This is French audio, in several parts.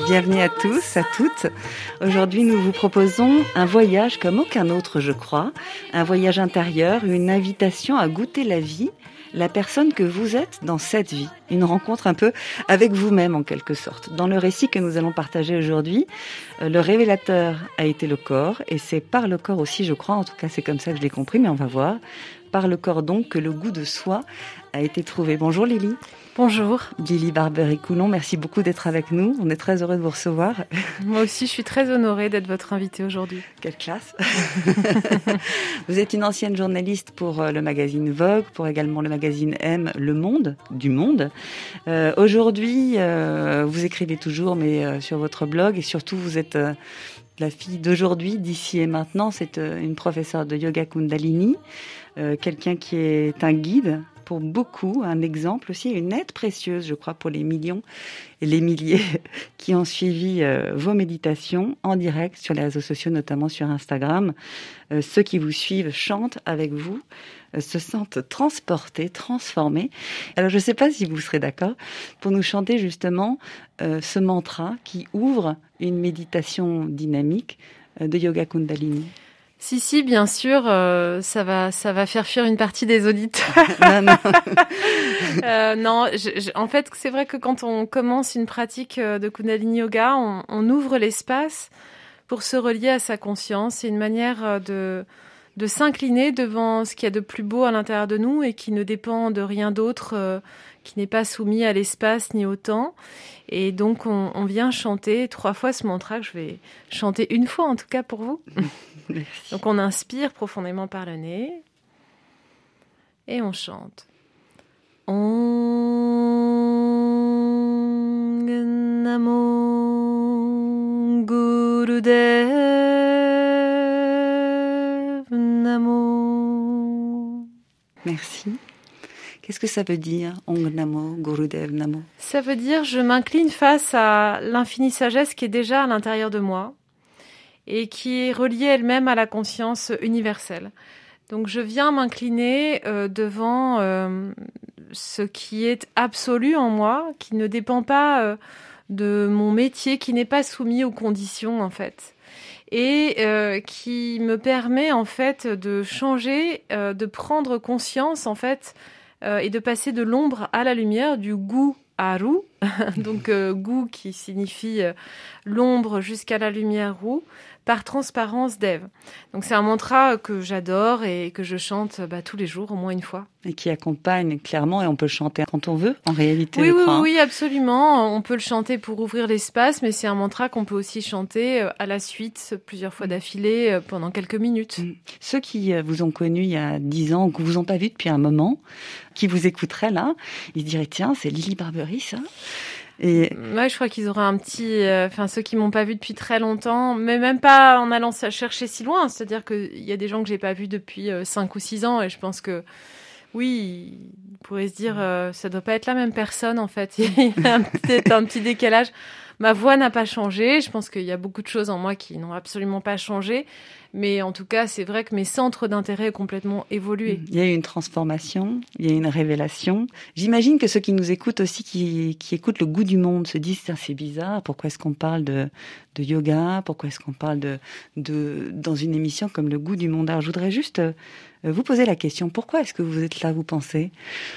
Bienvenue à tous, à toutes. Aujourd'hui, nous vous proposons un voyage comme aucun autre, je crois. Un voyage intérieur, une invitation à goûter la vie, la personne que vous êtes dans cette vie. Une rencontre un peu avec vous-même, en quelque sorte. Dans le récit que nous allons partager aujourd'hui, le révélateur a été le corps, et c'est par le corps aussi, je crois, en tout cas c'est comme ça que je l'ai compris, mais on va voir. Par le corps donc que le goût de soi a été trouvé. Bonjour Lily. Bonjour. Lily Barbery-Coulon, merci beaucoup d'être avec nous. On est très heureux de vous recevoir. Moi aussi, je suis très honorée d'être votre invitée aujourd'hui. Quelle classe. Vous êtes une ancienne journaliste pour le magazine Vogue, pour également le magazine M, Le Monde, du Monde. Aujourd'hui, vous écrivez toujours, mais sur votre blog, et surtout, vous êtes la fille d'aujourd'hui, d'ici et maintenant. C'est une professeure de yoga Kundalini, quelqu'un qui est un guide pour beaucoup, un exemple aussi, une aide précieuse, je crois, pour les millions et les milliers qui ont suivi vos méditations en direct sur les réseaux sociaux, notamment sur Instagram. Ceux qui vous suivent chantent avec vous, se sentent transportés, transformés. Alors, je ne sais pas si vous serez d'accord pour nous chanter justement ce mantra qui ouvre une méditation dynamique de yoga Kundalini. Si, bien sûr, ça va faire fuir une partie des auditeurs. Non. En fait, c'est vrai que quand on commence une pratique de Kundalini Yoga, on ouvre l'espace pour se relier à sa conscience. C'est une manière de s'incliner devant ce qu'il y a de plus beau à l'intérieur de nous et qui ne dépend de rien d'autre, qui n'est pas soumis à l'espace ni au temps. Et donc, on vient chanter 3 fois ce mantra que je vais chanter une fois, en tout cas pour vous. Merci. Donc, on inspire profondément par le nez et on chante. Om Namo Gurudev Namo. Merci. Qu'est-ce que ça veut dire, Om Namo, Gurudev Namo? Ça veut dire je m'incline face à l'infinie sagesse qui est déjà à l'intérieur de moi et qui est reliée elle-même à la conscience universelle. Donc je viens m'incliner devant ce qui est absolu en moi, qui ne dépend pas de mon métier, qui n'est pas soumis aux conditions en fait. Et qui me permet en fait de changer, de prendre conscience en fait et de passer de l'ombre à la lumière, du gu à ru, donc gu qui signifie l'ombre jusqu'à la lumière ru, par transparence d'Ève. Donc c'est un mantra que j'adore et que je chante tous les jours, au moins une fois. Et qui accompagne clairement, et on peut le chanter quand on veut, en réalité. Oui, absolument. On peut le chanter pour ouvrir l'espace, mais c'est un mantra qu'on peut aussi chanter à la suite, plusieurs fois d'affilée, pendant quelques minutes. Ceux qui vous ont connu il y a 10 ans, ou qui vous ont pas vu depuis un moment, qui vous écouteraient là, ils se diraient, tiens, c'est Lily Barbery, ça. Et ouais, je crois qu'ils auraient un petit... ceux qui m'ont pas vu depuis très longtemps, mais même pas en allant chercher si loin. C'est-à-dire qu'il y a des gens que j'ai pas vus depuis 5 ou 6 ans, et je pense que oui, ils pourraient se dire ça doit pas être la même personne en fait. Il y a peut-être un petit décalage. Ma voix n'a pas changé. Je pense qu'il y a beaucoup de choses en moi qui n'ont absolument pas changé. Mais en tout cas, c'est vrai que mes centres d'intérêt ont complètement évolué. Il y a eu une transformation, il y a eu une révélation. J'imagine que ceux qui nous écoutent aussi, qui écoutent le goût du monde, se disent c'est bizarre, pourquoi est-ce qu'on parle de yoga, pourquoi est-ce qu'on parle dans une émission comme le goût du monde. Alors je voudrais juste vous poser la question, pourquoi est-ce que vous êtes là, vous pensez?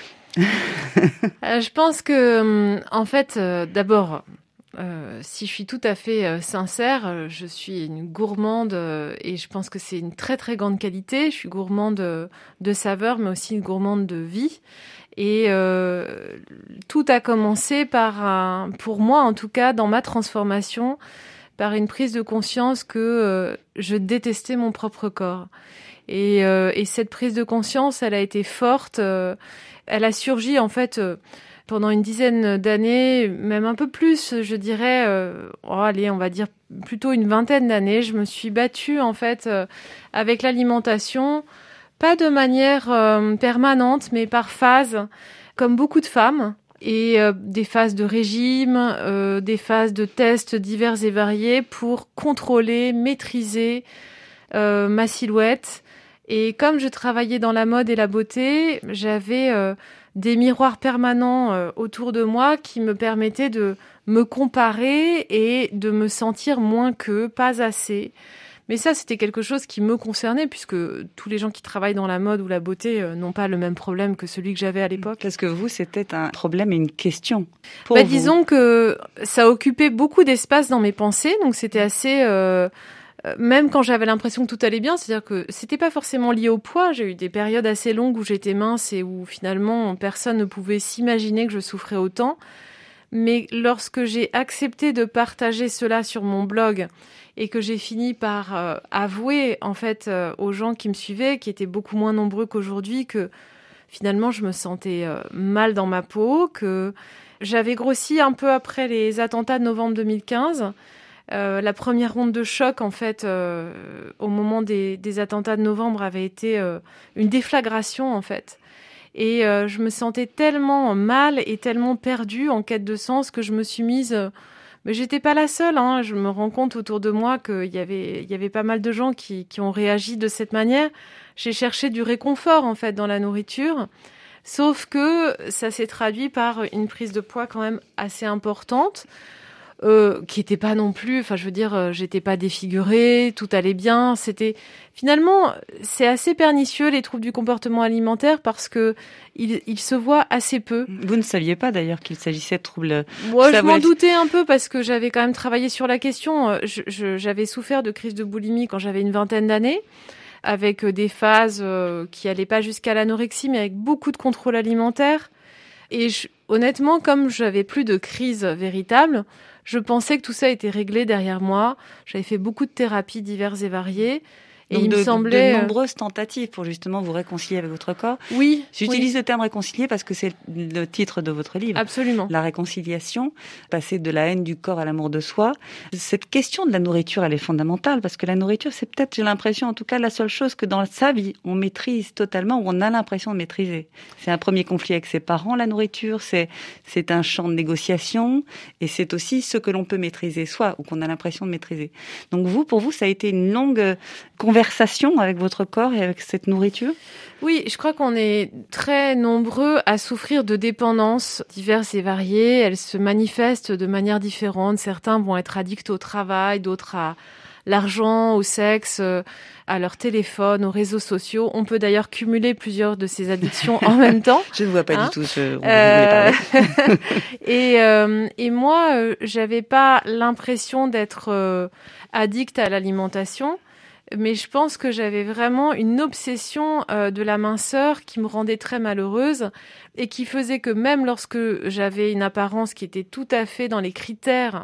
Je pense que, en fait, d'abord... si je suis tout à fait sincère, je suis une gourmande et je pense que c'est une très très grande qualité. Je suis gourmande de saveurs, mais aussi une gourmande de vie. Et tout a commencé pour moi en tout cas, dans ma transformation, par une prise de conscience que je détestais mon propre corps. Et cette prise de conscience, elle a été forte. Elle a surgi en fait... pendant une dizaine d'années, même un peu plus, je dirais, on va dire plutôt une vingtaine d'années, je me suis battue en fait avec l'alimentation, pas de manière permanente, mais par phase, comme beaucoup de femmes, et des phases de régime, des phases de tests divers et variés pour contrôler, maîtriser ma silhouette. Et comme je travaillais dans la mode et la beauté, j'avais des miroirs permanents autour de moi qui me permettaient de me comparer et de me sentir moins que, pas assez. Mais ça, c'était quelque chose qui me concernait, puisque tous les gens qui travaillent dans la mode ou la beauté n'ont pas le même problème que celui que j'avais à l'époque. Parce que vous, c'était un problème et une question pour vous. Disons que ça occupait beaucoup d'espace dans mes pensées, donc c'était assez... même quand j'avais l'impression que tout allait bien, c'est-à-dire que c'était pas forcément lié au poids. J'ai eu des périodes assez longues où j'étais mince et où finalement personne ne pouvait s'imaginer que je souffrais autant. Mais lorsque j'ai accepté de partager cela sur mon blog et que j'ai fini par avouer en fait aux gens qui me suivaient, qui étaient beaucoup moins nombreux qu'aujourd'hui, que finalement je me sentais mal dans ma peau, que j'avais grossi un peu après les attentats de novembre 2015. La première onde de choc, en fait, au moment des attentats de novembre, avait été une déflagration, en fait. Et je me sentais tellement mal et tellement perdue en quête de sens que je me suis mise... mais j'étais pas la seule, hein. Je me rends compte autour de moi qu'il y avait pas mal de gens qui ont réagi de cette manière. J'ai cherché du réconfort, en fait, dans la nourriture. Sauf que ça s'est traduit par une prise de poids quand même assez importante. Qui était pas non plus, enfin je veux dire, j'étais pas défigurée, tout allait bien. Finalement, c'est assez pernicieux les troubles du comportement alimentaire parce que il se voit assez peu. Vous ne saviez pas d'ailleurs qu'il s'agissait de troubles. Moi, je m'en doutais un peu parce que j'avais quand même travaillé sur la question. J'avais souffert de crise de boulimie quand j'avais une vingtaine d'années, avec des phases qui allaient pas jusqu'à l'anorexie, mais avec beaucoup de contrôle alimentaire. Et honnêtement, comme j'avais plus de crise véritable, je pensais que tout ça était réglé derrière moi. J'avais fait beaucoup de thérapies diverses et variées. Et donc il me semblait... de nombreuses tentatives pour justement vous réconcilier avec votre corps. Oui. J'utilise le terme réconcilier parce que c'est le titre de votre livre. Absolument. La réconciliation, passer de la haine du corps à l'amour de soi. Cette question de la nourriture, elle est fondamentale parce que la nourriture, c'est peut-être, j'ai l'impression, en tout cas, la seule chose que dans sa vie, on maîtrise totalement ou on a l'impression de maîtriser. C'est un premier conflit avec ses parents, la nourriture. C'est un champ de négociation et c'est aussi ce que l'on peut maîtriser soi ou qu'on a l'impression de maîtriser. Donc pour vous, ça a été une longue conversation avec votre corps et avec cette nourriture? Oui, je crois qu'on est très nombreux à souffrir de dépendances diverses et variées. Elles se manifestent de manière différente. Certains vont être addicts au travail, d'autres à l'argent, au sexe, à leur téléphone, aux réseaux sociaux. On peut d'ailleurs cumuler plusieurs de ces addictions en même temps. Je ne vois pas du tout ce dont vous voulez parler. Et moi, j'avais pas l'impression d'être addict à l'alimentation. Mais je pense que j'avais vraiment une obsession de la minceur qui me rendait très malheureuse et qui faisait que même lorsque j'avais une apparence qui était tout à fait dans les critères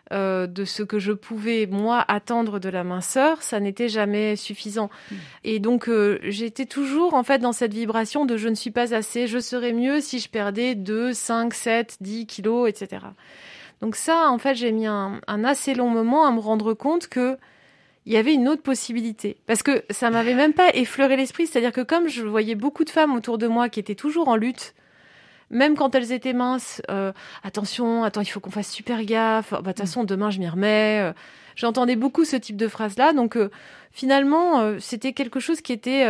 de ce que je pouvais, moi, attendre de la minceur, ça n'était jamais suffisant. Et donc, j'étais toujours, en fait, dans cette vibration de « je ne suis pas assez, je serais mieux si je perdais 2, 5, 7, 10 kilos, etc. » Donc ça, en fait, j'ai mis un assez long moment à me rendre compte que il y avait une autre possibilité. Parce que ça m'avait même pas effleuré l'esprit. C'est-à-dire que comme je voyais beaucoup de femmes autour de moi qui étaient toujours en lutte, même quand elles étaient minces, attention, il faut qu'on fasse super gaffe. De toute façon, demain, je m'y remets. J'entendais beaucoup ce type de phrases-là. Donc, finalement, c'était quelque chose qui était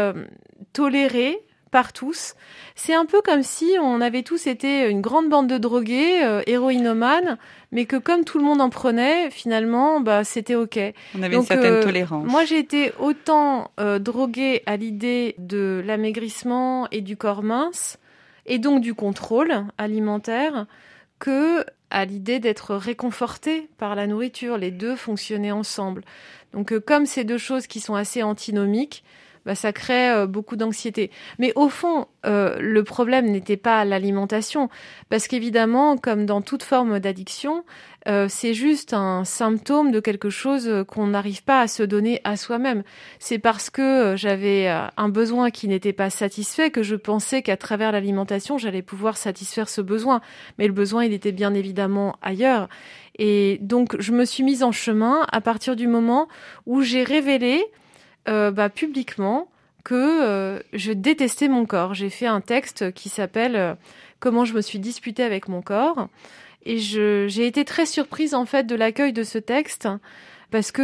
toléré par tous. C'est un peu comme si on avait tous été une grande bande de drogués, héroïnomanes, mais que comme tout le monde en prenait, finalement, c'était OK. On avait une certaine tolérance. Moi, j'ai été autant droguée à l'idée de l'amaigrissement et du corps mince, et donc du contrôle alimentaire, que à l'idée d'être réconfortée par la nourriture. Les deux fonctionnaient ensemble. Donc, comme ces deux choses qui sont assez antinomiques, ça crée beaucoup d'anxiété. Mais au fond, le problème n'était pas l'alimentation, parce qu'évidemment, comme dans toute forme d'addiction, c'est juste un symptôme de quelque chose qu'on n'arrive pas à se donner à soi-même. C'est parce que j'avais un besoin qui n'était pas satisfait que je pensais qu'à travers l'alimentation, j'allais pouvoir satisfaire ce besoin. Mais le besoin, il était bien évidemment ailleurs. Et donc, je me suis mise en chemin à partir du moment où j'ai révélé publiquement que je détestais mon corps. J'ai fait un texte qui s'appelle Comment je me suis disputée avec mon corps. Et j'ai été très surprise en fait de l'accueil de ce texte parce que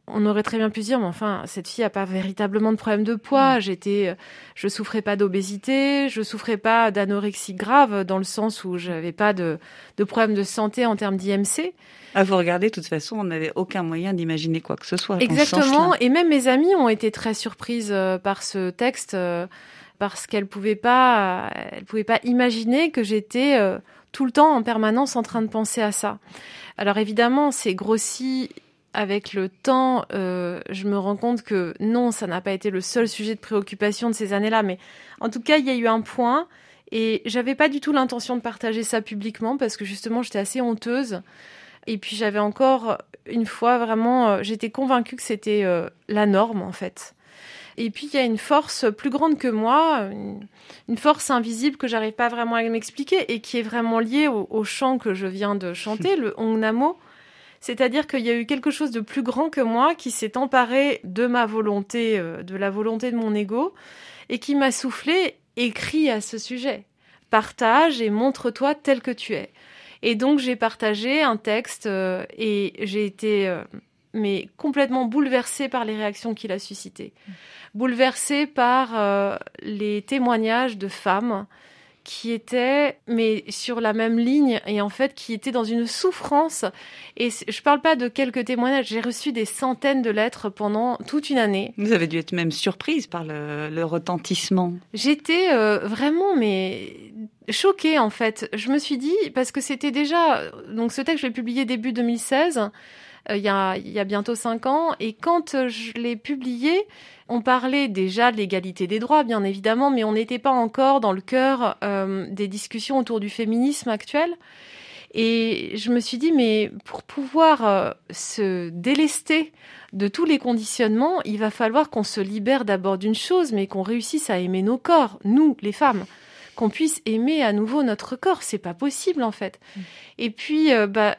On aurait très bien pu dire, mais enfin, cette fille a pas véritablement de problème de poids. Je souffrais pas d'obésité, je souffrais pas d'anorexie grave, dans le sens où j'avais pas de problème de santé en termes d'IMC. À vous regarder, de toute façon, on n'avait aucun moyen d'imaginer quoi que ce soit. Exactement. Et même mes amies ont été très surprises par ce texte, parce qu'elles pouvaient pas imaginer que j'étais tout le temps en permanence en train de penser à ça. Alors évidemment, c'est grossi avec le temps. Je me rends compte que non, ça n'a pas été le seul sujet de préoccupation de ces années-là, mais en tout cas, il y a eu un point et j'avais pas du tout l'intention de partager ça publiquement parce que justement, j'étais assez honteuse. Et puis j'avais encore une fois vraiment, j'étais convaincue que c'était la norme en fait. Et puis il y a une force plus grande que moi, une force invisible que j'arrive pas vraiment à m'expliquer et qui est vraiment liée au chant que je viens de chanter, le Hongnamo. C'est-à-dire qu'il y a eu quelque chose de plus grand que moi qui s'est emparé de ma volonté, de la volonté de mon ego, et qui m'a soufflé écris à ce sujet. Partage et montre-toi tel que tu es. Et donc j'ai partagé un texte et j'ai été mais complètement bouleversée par les réactions qu'il a suscitées. Bouleversée par les témoignages de femmes qui étaient mais sur la même ligne et en fait qui étaient dans une souffrance. Et je parle pas de quelques témoignages, j'ai reçu des centaines de lettres pendant toute une année. Vous avez dû être même surprise par le retentissement. J'étais vraiment mais choquée en fait. Je me suis dit, parce que c'était déjà... Donc ce texte, je l'ai publié début 2016, il y a bientôt 5 ans, et quand je l'ai publié, on parlait déjà de l'égalité des droits, bien évidemment, mais on n'était pas encore dans le cœur des discussions autour du féminisme actuel. Et je me suis dit, mais pour pouvoir se délester de tous les conditionnements, il va falloir qu'on se libère d'abord d'une chose, mais qu'on réussisse à aimer nos corps, nous, les femmes. Qu'on puisse aimer à nouveau notre corps, c'est pas possible en fait. Et puis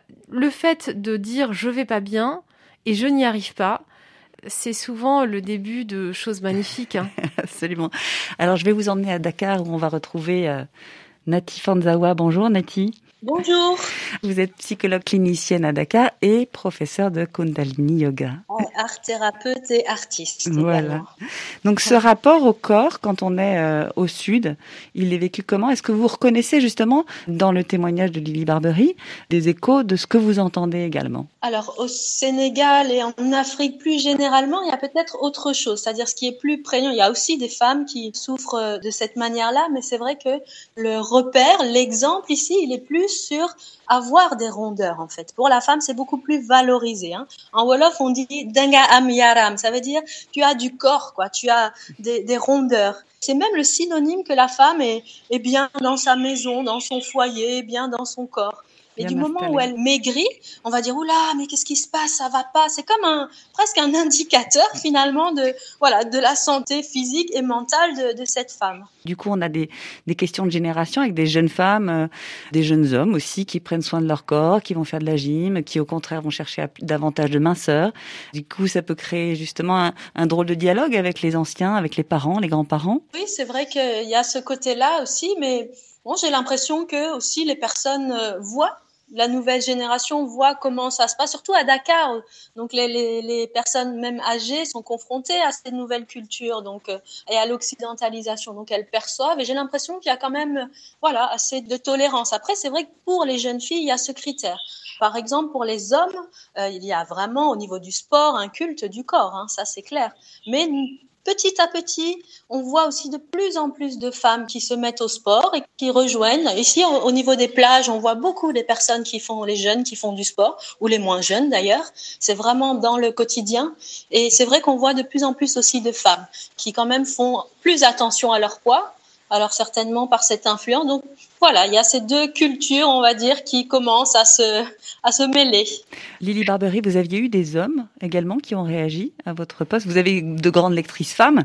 le fait de dire je vais pas bien et je n'y arrive pas, c'est souvent le début de choses magnifiques. Hein. Absolument. Alors je vais vous emmener à Dakar où on va retrouver Nati Fanzawa. Bonjour Nati. Bonjour. Vous êtes psychologue clinicienne à Dakar et professeure de Kundalini Yoga. Art thérapeute et artiste. Voilà. Également. Donc ce rapport au corps, quand on est au sud, il est vécu comment ? Est-ce que vous reconnaissez justement dans le témoignage de Lily Barbery des échos de ce que vous entendez également ? Alors au Sénégal et en Afrique plus généralement, il y a peut-être autre chose, c'est-à-dire ce qui est plus prégnant. Il y a aussi des femmes qui souffrent de cette manière-là, mais c'est vrai que le repère, l'exemple ici, il est plus sur avoir des rondeurs en fait. Pour la femme, c'est beaucoup plus valorisé. Hein. En Wolof, on dit Denga am yaram, ça veut dire tu as du corps, quoi. Tu as des rondeurs. C'est même le synonyme que la femme est bien dans sa maison, dans son foyer, bien dans son corps. Et du moment où elle maigrit, on va dire oula, mais qu'est-ce qui se passe, ça va pas. C'est comme presque un indicateur finalement de la santé physique et mentale de cette femme. Du coup, on a des questions de génération avec des jeunes femmes, des jeunes hommes aussi qui prennent soin de leur corps, qui vont faire de la gym, qui au contraire vont chercher davantage de minceur. Du coup, ça peut créer justement un drôle de dialogue avec les anciens, avec les parents, les grands-parents. Oui, c'est vrai qu'il y a ce côté-là aussi, mais bon, j'ai l'impression que aussi les personnes voient. La nouvelle génération voit comment ça se passe, surtout à Dakar. Donc les personnes même âgées sont confrontées à cette nouvelle culture, donc et à l'occidentalisation. Donc elles perçoivent. Et j'ai l'impression qu'il y a quand même, assez de tolérance. Après, c'est vrai que pour les jeunes filles, il y a ce critère. Par exemple, pour les hommes, il y a vraiment au niveau du sport un culte du corps. Hein, ça c'est clair. Mais petit à petit, on voit aussi de plus en plus de femmes qui se mettent au sport et qui rejoignent. Ici, au niveau des plages, on voit beaucoup les personnes les jeunes qui font du sport, ou les moins jeunes d'ailleurs. C'est vraiment dans le quotidien. Et c'est vrai qu'on voit de plus en plus aussi de femmes qui quand même font plus attention à leur poids. Alors certainement par cette influence. Donc voilà, il y a ces deux cultures, on va dire, qui commencent à se mêler. Lily Barbery, vous aviez eu des hommes également qui ont réagi à votre poste. Vous avez de grandes lectrices femmes.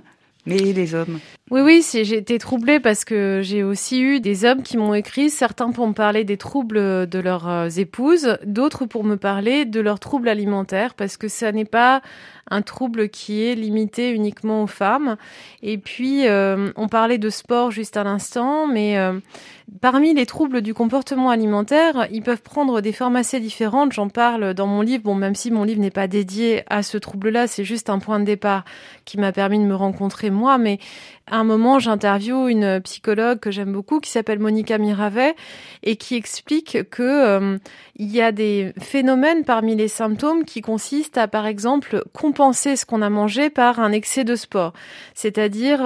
Mais les hommes? Oui, j'ai été troublée parce que j'ai aussi eu des hommes qui m'ont écrit, certains pour me parler des troubles de leurs épouses, d'autres pour me parler de leurs troubles alimentaires, parce que ça n'est pas un trouble qui est limité uniquement aux femmes. Et puis, on parlait de sport juste à l'instant, mais parmi les troubles du comportement alimentaire, ils peuvent prendre des formes assez différentes. J'en parle dans mon livre, bon, même si mon livre n'est pas dédié à ce trouble-là, c'est juste un point de départ qui m'a permis de me rencontrer moi, mais à un moment, j'interviewe une psychologue que j'aime beaucoup qui s'appelle Monica Miravet et qui explique que il y a des phénomènes parmi les symptômes qui consistent à, par exemple, compenser ce qu'on a mangé par un excès de sport. C'est-à-dire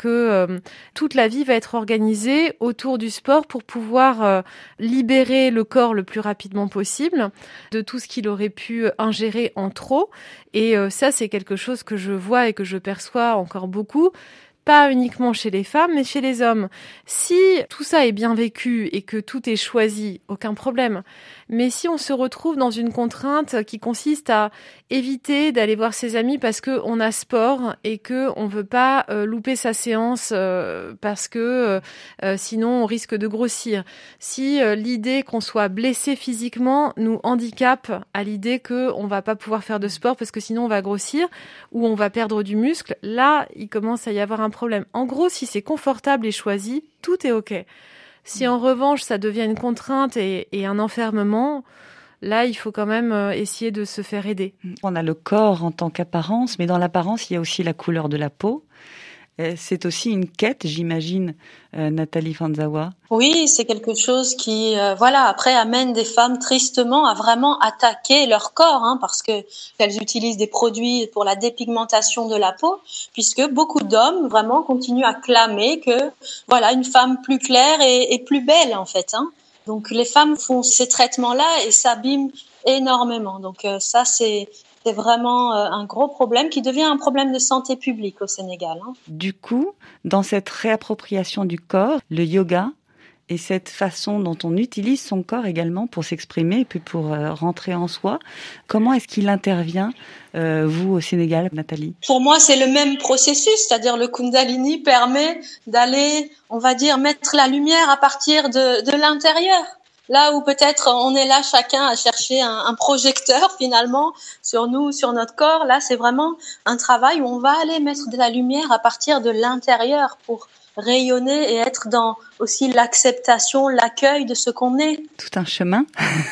que toute la vie va être organisée autour du sport pour pouvoir libérer le corps le plus rapidement possible de tout ce qu'il aurait pu ingérer en trop. Et ça, c'est quelque chose que je vois et que je perçois encore beaucoup. Pas uniquement chez les femmes, mais chez les hommes. Si tout ça est bien vécu et que tout est choisi, aucun problème. Mais si on se retrouve dans une contrainte qui consiste à éviter d'aller voir ses amis parce que on a sport et que on veut pas louper sa séance parce que sinon on risque de grossir. Si l'idée qu'on soit blessé physiquement nous handicape à l'idée que on va pas pouvoir faire de sport parce que sinon on va grossir ou on va perdre du muscle, là il commence à y avoir un problème. En gros, si c'est confortable et choisi, tout est OK. Si en revanche ça devient une contrainte et un enfermement, là il faut quand même essayer de se faire aider. On a le corps en tant qu'apparence, mais dans l'apparence il y a aussi la couleur de la peau. C'est aussi une quête, j'imagine, Nathalie Fanzawa. Oui, c'est quelque chose qui, après amène des femmes tristement à vraiment attaquer leur corps, parce que elles utilisent des produits pour la dépigmentation de la peau, puisque beaucoup d'hommes vraiment continuent à clamer que, une femme plus claire est plus belle en fait. Donc les femmes font ces traitements-là et s'abîment énormément. Donc ça c'est vraiment un gros problème qui devient un problème de santé publique au Sénégal. Du coup, dans cette réappropriation du corps, le yoga et cette façon dont on utilise son corps également pour s'exprimer et puis pour rentrer en soi, comment est-ce qu'il intervient, vous, au Sénégal, Nathalie? Pour moi, c'est le même processus, c'est-à-dire le Kundalini permet d'aller, on va dire, mettre la lumière à partir de l'intérieur. Là où peut-être on est là chacun à chercher un projecteur finalement sur nous, sur notre corps, là c'est vraiment un travail où on va aller mettre de la lumière à partir de l'intérieur pour rayonner et être dans aussi l'acceptation, l'accueil de ce qu'on est. Tout un chemin.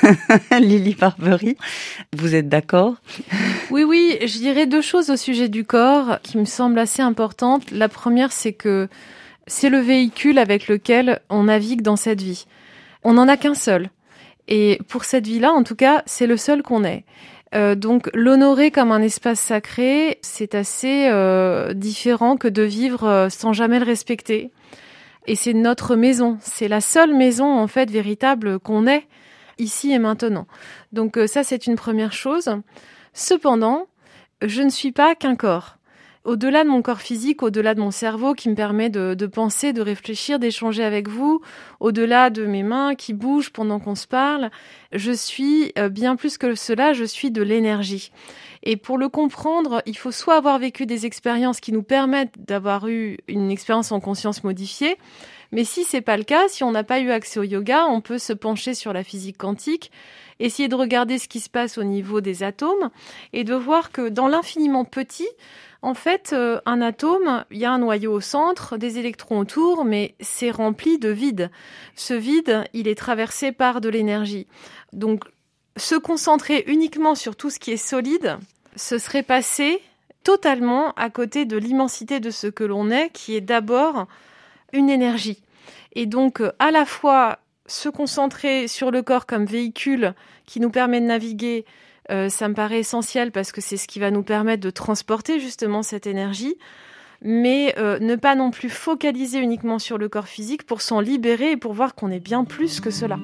Lily Barbery, vous êtes d'accord? Oui, je dirais deux choses au sujet du corps qui me semblent assez importantes. La première, c'est que c'est le véhicule avec lequel on navigue dans cette vie. On n'en a qu'un seul. Et pour cette vie-là, en tout cas, c'est le seul qu'on ait. Donc, l'honorer comme un espace sacré, c'est assez différent que de vivre sans jamais le respecter. Et c'est notre maison. C'est la seule maison, en fait, véritable qu'on ait ici et maintenant. Donc, ça, c'est une première chose. Cependant, je ne suis pas qu'un corps. Au-delà de mon corps physique, au-delà de mon cerveau qui me permet de penser, de réfléchir, d'échanger avec vous, au-delà de mes mains qui bougent pendant qu'on se parle, je suis bien plus que cela, je suis de l'énergie. Et pour le comprendre, il faut soit avoir vécu des expériences qui nous permettent d'avoir eu une expérience en conscience modifiée, mais si c'est pas le cas, si on n'a pas eu accès au yoga, on peut se pencher sur la physique quantique, essayer de regarder ce qui se passe au niveau des atomes et de voir que dans l'infiniment petit, en fait, un atome, il y a un noyau au centre, des électrons autour, mais c'est rempli de vide. Ce vide, il est traversé par de l'énergie. Donc, se concentrer uniquement sur tout ce qui est solide, ce serait passer totalement à côté de l'immensité de ce que l'on est, qui est d'abord une énergie. Et donc, à la fois se concentrer sur le corps comme véhicule qui nous permet de naviguer, ça me paraît essentiel parce que c'est ce qui va nous permettre de transporter justement cette énergie, mais ne pas non plus focaliser uniquement sur le corps physique pour s'en libérer et pour voir qu'on est bien plus que cela.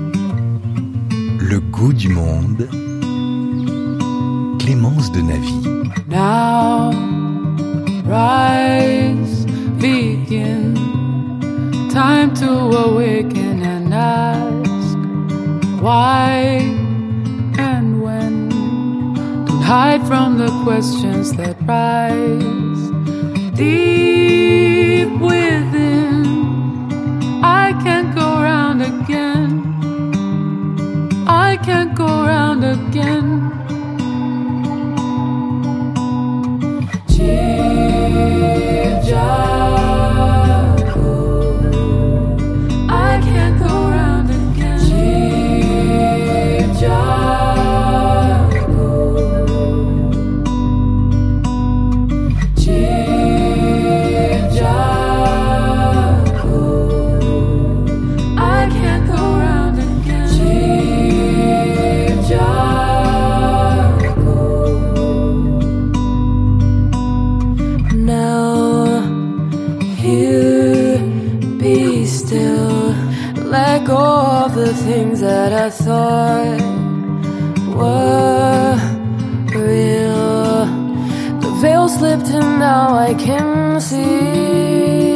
Le goût du monde. Clémence de Navy. Now, rise, begin. Time to awaken and ask why and when. Don't hide from the questions that rise. deep within. I can't go round again. I can't go round again. I can't go round again. I can't go round again. Now here, be still. Let go of the things that I thought were real. The veil slipped and now I can see.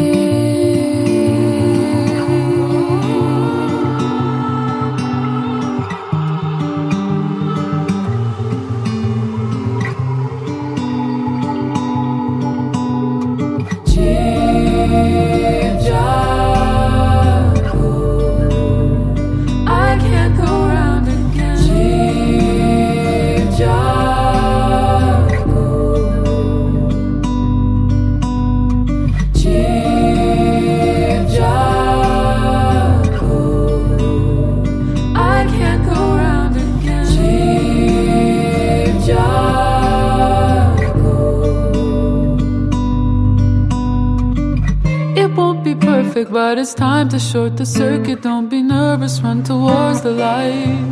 I can't go round again. I can't go round again. It won't be perfect, but it's time to short the circuit. Don't be nervous, run towards the light.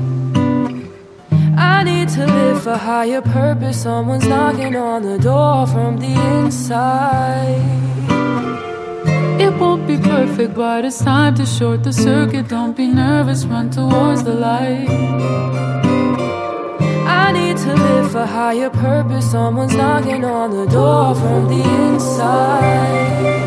I need to live for higher purpose. Someone's knocking on the door from the inside. It won't be perfect, but it's time to short the circuit. Don't be nervous, run towards the light. I need to live for higher purpose. Someone's knocking on the door from the inside.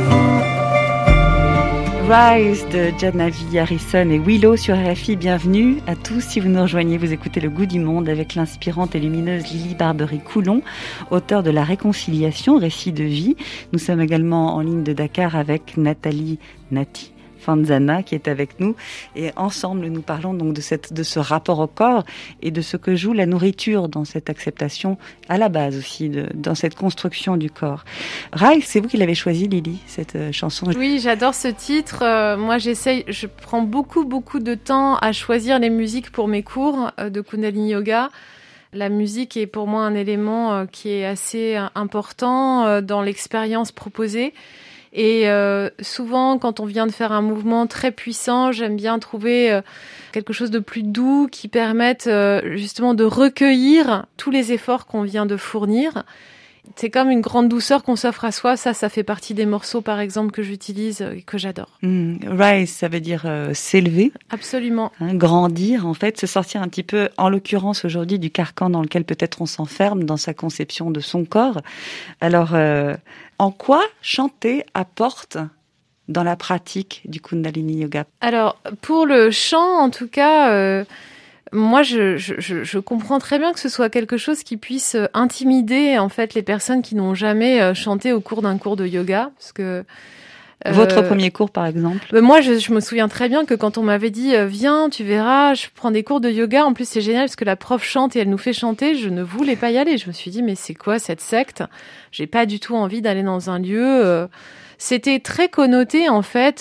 Rise de Janavi Harrison et Willow sur RFI. Bienvenue à tous. Si vous nous rejoignez, vous écoutez Le Goût du Monde avec l'inspirante et lumineuse Lily Barbery-Coulon, auteure de La Réconciliation, récit de vie. Nous sommes également en ligne de Dakar avec Nathalie Nati Fanzana qui est avec nous, et ensemble nous parlons donc de ce rapport au corps et de ce que joue la nourriture dans cette acceptation à la base aussi, dans cette construction du corps. Rai, c'est vous qui l'avez choisi, Lily, cette chanson? Oui, j'adore ce titre. Moi, je prends beaucoup de temps à choisir les musiques pour mes cours de Kundalini Yoga. La musique est pour moi un élément qui est assez important dans l'expérience proposée. Et souvent, quand on vient de faire un mouvement très puissant, j'aime bien trouver quelque chose de plus doux qui permette justement de recueillir tous les efforts qu'on vient de fournir. C'est comme une grande douceur qu'on s'offre à soi. Ça fait partie des morceaux, par exemple, que j'utilise et que j'adore. Rise, ça veut dire s'élever. Absolument. Grandir, en fait, se sortir un petit peu, en l'occurrence aujourd'hui, du carcan dans lequel peut-être on s'enferme dans sa conception de son corps. Alors, en quoi chanter apporte dans la pratique du Kundalini Yoga? Alors, pour le chant, en tout cas, moi, je comprends très bien que ce soit quelque chose qui puisse intimider, en fait, les personnes qui n'ont jamais chanté au cours d'un cours de yoga, parce que votre premier cours, par exemple? Moi, je me souviens très bien que quand on m'avait dit « Viens, tu verras, je prends des cours de yoga », en plus c'est génial parce que la prof chante et elle nous fait chanter, je ne voulais pas y aller. Je me suis dit « Mais c'est quoi cette secte ?» J'ai pas du tout envie d'aller dans un lieu. C'était très connoté, en fait,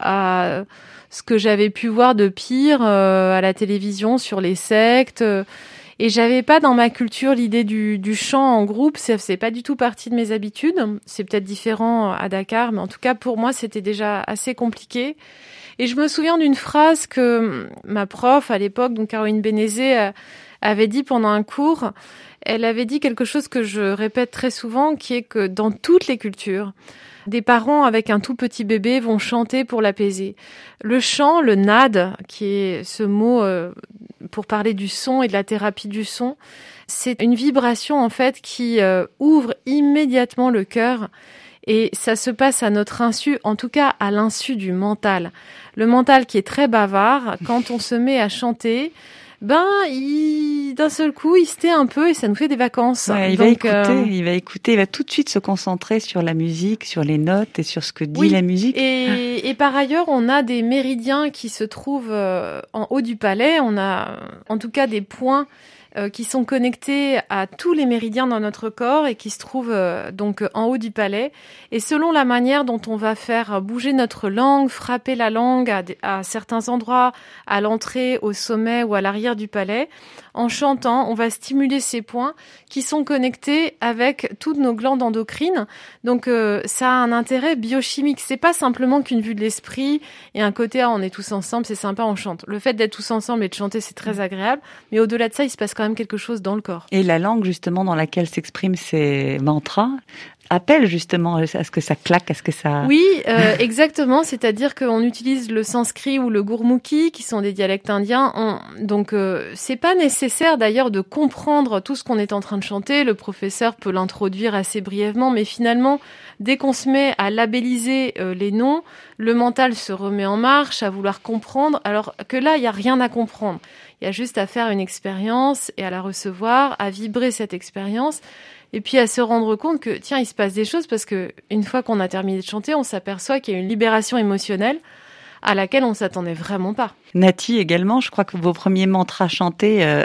à ce que j'avais pu voir de pire à la télévision sur les sectes. Et j'avais pas dans ma culture l'idée du chant en groupe, c'est pas du tout partie de mes habitudes. C'est peut-être différent à Dakar, mais en tout cas pour moi c'était déjà assez compliqué. Et je me souviens d'une phrase que ma prof à l'époque, donc Caroline Bénézé, avait dit pendant un cours. Elle avait dit quelque chose que je répète très souvent, qui est que dans toutes les cultures, des parents avec un tout petit bébé vont chanter pour l'apaiser. Le chant, le nad, qui est ce mot pour parler du son et de la thérapie du son, c'est une vibration en fait qui ouvre immédiatement le cœur et ça se passe à notre insu, en tout cas à l'insu du mental. Le mental qui est très bavard, quand on se met à chanter, d'un seul coup, il se tait un peu et ça nous fait des vacances. Ouais, il va écouter, il va tout de suite se concentrer sur la musique, sur les notes et sur ce que dit la musique. Et par ailleurs, on a des méridiens qui se trouvent en haut du palais. On a en tout cas des points qui sont connectés à tous les méridiens dans notre corps et qui se trouvent donc en haut du palais. Et selon la manière dont on va faire bouger notre langue, frapper la langue à certains endroits, à l'entrée, au sommet ou à l'arrière du palais, en chantant, on va stimuler ces points qui sont connectés avec toutes nos glandes endocrines. Donc ça a un intérêt biochimique. C'est pas simplement qu'une vue de l'esprit et un côté on est tous ensemble, c'est sympa, on chante. Le fait d'être tous ensemble et de chanter, c'est très agréable. Mais au-delà de ça, il se passe quand même quelque chose dans le corps. Et la langue justement dans laquelle s'expriment ces mantras appelle justement à ce que ça claque, à ce que ça... Oui, exactement. C'est-à-dire qu'on utilise le sanskrit ou le gurmukhi, qui sont des dialectes indiens. Donc, c'est pas nécessaire d'ailleurs de comprendre tout ce qu'on est en train de chanter. Le professeur peut l'introduire assez brièvement, mais finalement, dès qu'on se met à labelliser les noms, le mental se remet en marche, à vouloir comprendre, alors que là, il y a rien à comprendre. Il y a juste à faire une expérience et à la recevoir, à vibrer cette expérience. Et puis à se rendre compte que, tiens, il se passe des choses parce que une fois qu'on a terminé de chanter, on s'aperçoit qu'il y a une libération émotionnelle à laquelle on s'attendait vraiment pas. Nati également, je crois que vos premiers mantras chantés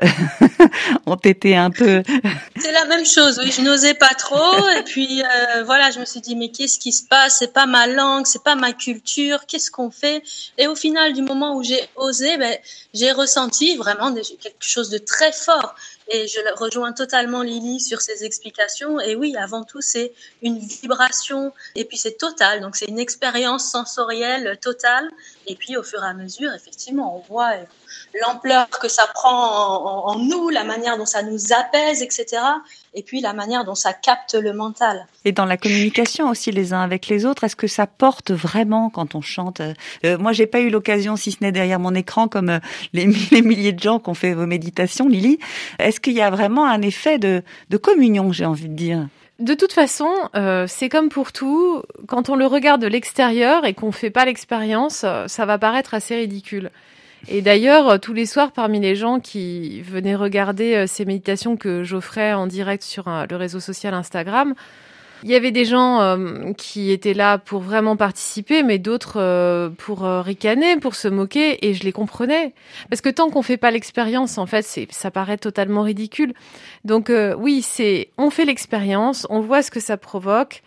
ont été un peu... C'est la même chose, oui, je n'osais pas trop et puis voilà, je me suis dit mais qu'est-ce qui se passe, c'est pas ma langue, c'est pas ma culture, qu'est-ce qu'on fait? Et au final du moment où j'ai osé, j'ai ressenti vraiment quelque chose de très fort. Et je rejoins totalement Lily sur ses explications. Et oui, avant tout, c'est une vibration et puis c'est total. Donc, c'est une expérience sensorielle totale. Et puis, au fur et à mesure, effectivement, on voit l'ampleur que ça prend en nous, la manière dont ça nous apaise, etc. Et puis, la manière dont ça capte le mental. Et dans la communication aussi les uns avec les autres, est-ce que ça porte vraiment quand on chante? Moi, j'ai pas eu l'occasion, si ce n'est derrière mon écran, comme les milliers de gens qui ont fait vos méditations, Lily. Est-ce qu'il y a vraiment un effet de communion, j'ai envie de dire? De toute façon, c'est comme pour tout. Quand on le regarde de l'extérieur et qu'on fait pas l'expérience, ça va paraître assez ridicule. Et d'ailleurs, tous les soirs, parmi les gens qui venaient regarder ces méditations que j'offrais en direct sur le réseau social Instagram, il y avait des gens qui étaient là pour vraiment participer, mais d'autres pour ricaner, pour se moquer, et je les comprenais. Parce que tant qu'on fait pas l'expérience, en fait, ça paraît totalement ridicule. Donc oui, on fait l'expérience, on voit ce que ça provoque,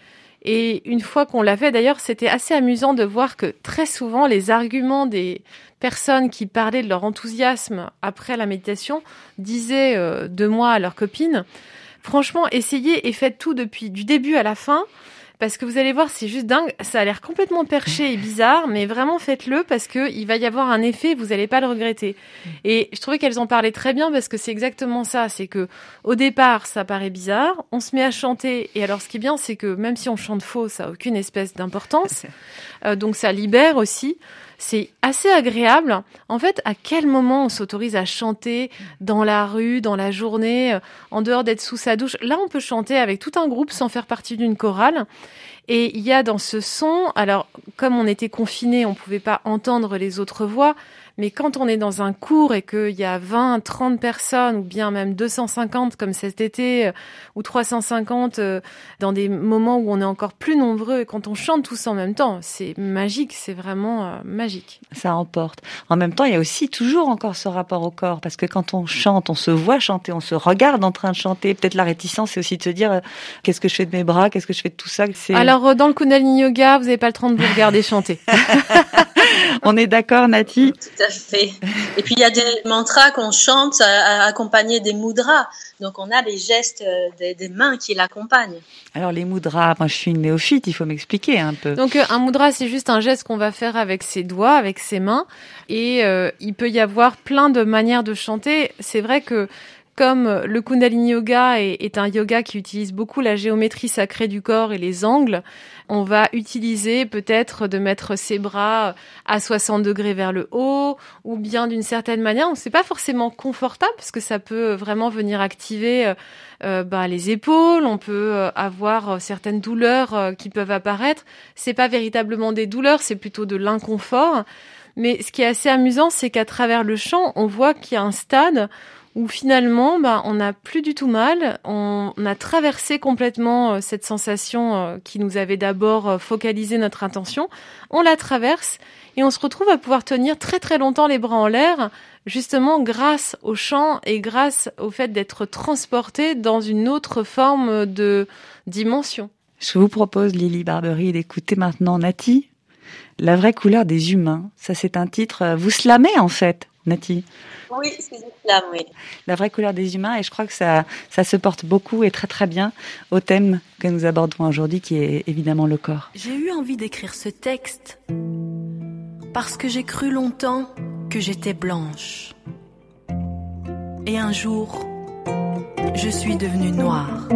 et une fois qu'on l'a fait, d'ailleurs, c'était assez amusant de voir que très souvent, les arguments des personnes qui parlaient de leur enthousiasme après la méditation disaient de moi à leurs copines: franchement, essayez et faites tout du début à la fin, parce que vous allez voir, c'est juste dingue. Ça a l'air complètement perché et bizarre, mais vraiment faites-le parce que il va y avoir un effet, vous allez pas le regretter. Et je trouvais qu'elles en parlaient très bien parce que c'est exactement ça. C'est que au départ, ça paraît bizarre, on se met à chanter, et alors ce qui est bien, c'est que même si on chante faux, ça a aucune espèce d'importance. Donc ça libère aussi. C'est assez agréable. En fait, à quel moment on s'autorise à chanter dans la rue, dans la journée, en dehors d'être sous sa douche? Là, on peut chanter avec tout un groupe sans faire partie d'une chorale. Et il y a dans ce son, alors comme on était confinés, on pouvait pas entendre les autres voix, mais quand on est dans un cours et qu'il y a 20, 30 personnes, ou bien même 250 comme cet été, ou 350 dans des moments où on est encore plus nombreux, et quand on chante tous en même temps, c'est magique, c'est vraiment magique. Ça emporte. En même temps, il y a aussi toujours encore ce rapport au corps, parce que quand on chante, on se voit chanter, on se regarde en train de chanter. Peut-être la réticence, c'est aussi de se dire qu'est-ce que je fais de mes bras, qu'est-ce que je fais de tout ça. Alors, dans le Kundalini Yoga, vous n'avez pas le temps de vous regarder chanter. On est d'accord, Nati? Tout à fait. Et puis, il y a des mantras qu'on chante accompagnés des mudras. Donc, on a les gestes des mains qui l'accompagnent. Alors, les mudras, moi, je suis une néophyte, il faut m'expliquer un peu. Donc, un mudra, c'est juste un geste qu'on va faire avec ses doigts, avec ses mains. Et il peut y avoir plein de manières de chanter. C'est vrai que comme le Kundalini Yoga est un yoga qui utilise beaucoup la géométrie sacrée du corps et les angles, on va utiliser peut-être de mettre ses bras à 60 degrés vers le haut, ou bien d'une certaine manière, c'est pas forcément confortable parce que ça peut vraiment venir activer les épaules, on peut avoir certaines douleurs qui peuvent apparaître. C'est pas véritablement des douleurs, c'est plutôt de l'inconfort. Mais ce qui est assez amusant, c'est qu'à travers le chant, on voit qu'il y a un stade où finalement, on n'a plus du tout mal. On a traversé complètement cette sensation qui nous avait d'abord focalisé notre attention. On la traverse et on se retrouve à pouvoir tenir très très longtemps les bras en l'air, justement grâce au chant et grâce au fait d'être transporté dans une autre forme de dimension. Je vous propose, Lily Barbery, d'écouter maintenant Nati. La vraie couleur des humains. Ça, c'est un titre, vous slamez en fait, Nati. Oui, c'est du slam, oui. La vraie couleur des humains, et je crois que ça se porte beaucoup et très très bien au thème que nous abordons aujourd'hui, qui est évidemment le corps. J'ai eu envie d'écrire ce texte parce que j'ai cru longtemps que j'étais blanche. Et un jour, je suis devenue noire.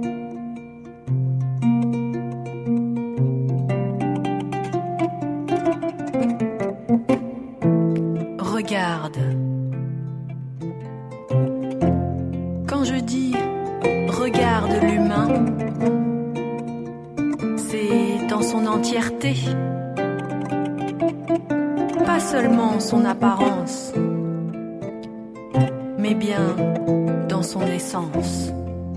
Regarde. Quand je dis regarde l'humain, c'est dans son entièreté, pas seulement son apparence, mais bien dans son essence.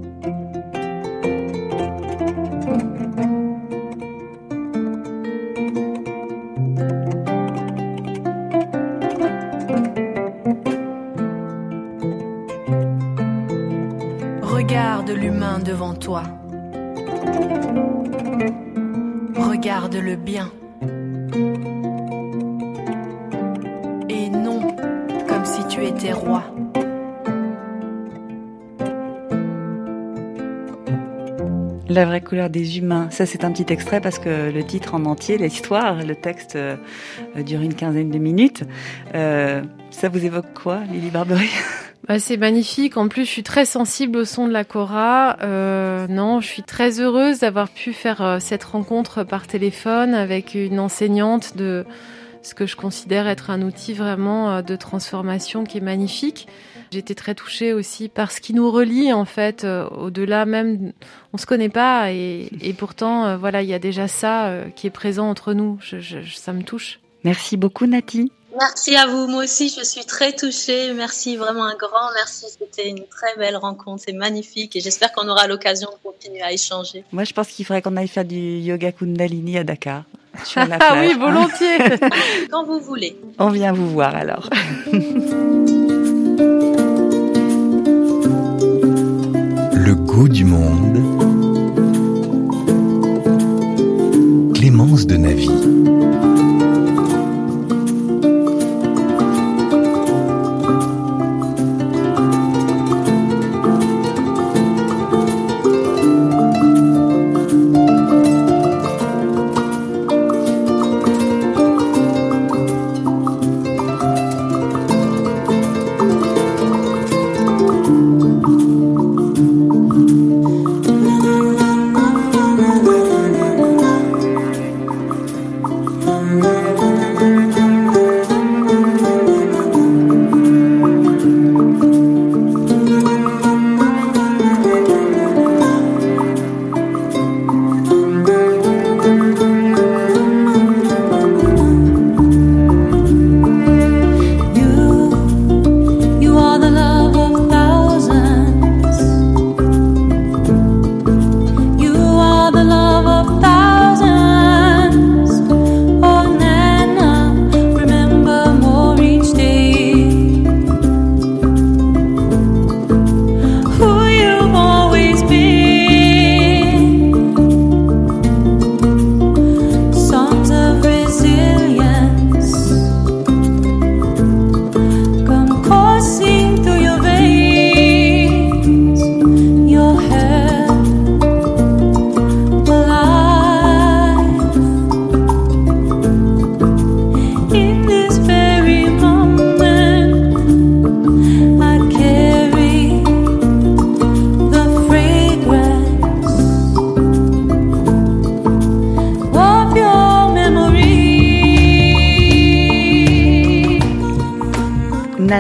Regarde l'humain devant toi. Regarde-le bien. Et non comme si tu étais roi. La vraie couleur des humains. Ça, c'est un petit extrait parce que le titre en entier, l'histoire, le texte dure une quinzaine de minutes. Ça vous évoque quoi, Lily Barbery ? C'est magnifique. En plus, je suis très sensible au son de la kora. Je suis très heureuse d'avoir pu faire cette rencontre par téléphone avec une enseignante de ce que je considère être un outil vraiment de transformation qui est magnifique. J'étais très touchée aussi par ce qui nous relie, en fait, au-delà même, on se connaît pas et pourtant, il y a déjà ça qui est présent entre nous. Ça me touche. Merci beaucoup, Nati. Merci à vous. Moi aussi, je suis très touchée. Merci, vraiment un grand merci. C'était une très belle rencontre. C'est magnifique et j'espère qu'on aura l'occasion de continuer à échanger. Moi, je pense qu'il faudrait qu'on aille faire du yoga Kundalini à Dakar. Sur la plage. Ah oui, volontiers. Quand vous voulez. On vient vous voir alors. Le goût du monde. Clémence de Navy.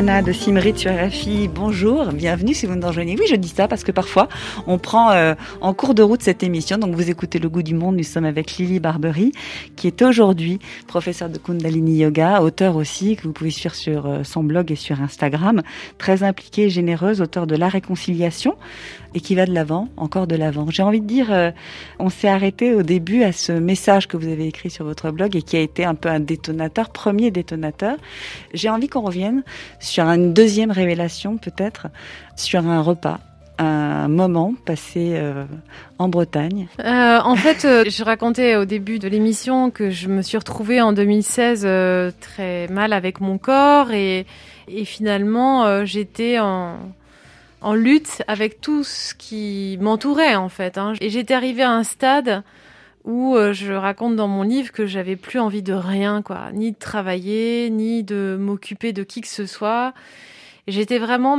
Nana de Simrit sur RFI. Bonjour, bienvenue si vous nous rejoignez. Oui, je dis ça parce que parfois on prend en cours de route cette émission. Donc vous écoutez Le Goût du Monde. Nous sommes avec Lily Barbery, qui est aujourd'hui professeure de Kundalini Yoga, auteure aussi, que vous pouvez suivre sur son blog et sur Instagram. Très impliquée et généreuse, auteure de La Réconciliation et qui va de l'avant, encore de l'avant. J'ai envie de dire, on s'est arrêté au début à ce message que vous avez écrit sur votre blog et qui a été un peu un détonateur, premier détonateur. J'ai envie qu'on revienne sur une deuxième révélation peut-être, sur un repas, un moment passé en Bretagne. En fait, je racontais au début de l'émission que je me suis retrouvée en 2016 très mal avec mon corps et finalement j'étais en lutte avec tout ce qui m'entourait en fait. Et j'étais arrivée à un stade où je raconte dans mon livre que j'avais plus envie de rien, quoi, ni de travailler, ni de m'occuper de qui que ce soit. Et j'étais vraiment